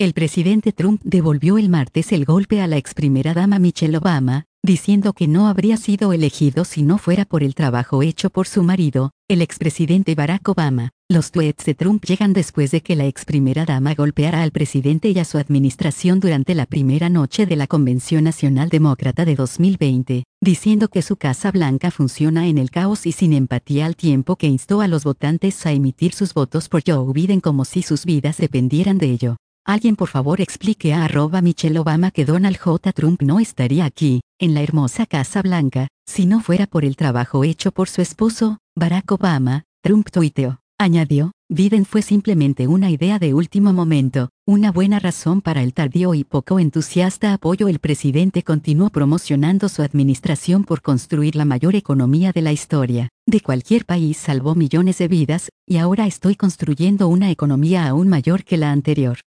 El presidente Trump devolvió el martes el golpe a la ex primera dama Michelle Obama, diciendo que no habría sido elegido si no fuera por el trabajo hecho por su marido, el expresidente Barack Obama. Los tweets de Trump llegan después de que la ex primera dama golpeara al presidente y a su administración durante la primera noche de la Convención Nacional Demócrata de 2020, diciendo que su Casa Blanca funciona en el caos y sin empatía, al tiempo que instó a los votantes a emitir sus votos por Joe Biden como si sus vidas dependieran de ello. Alguien por favor explique a @Michelle Obama que Donald J. Trump no estaría aquí, en la hermosa Casa Blanca, si no fuera por el trabajo hecho por su esposo, Barack Obama. Trump tuiteó. Añadió, Biden fue simplemente una idea de último momento, una buena razón para el tardío y poco entusiasta apoyo. El presidente continuó promocionando su administración por construir la mayor economía de la historia de cualquier país, salvó millones de vidas, y ahora estoy construyendo una economía aún mayor que la anterior.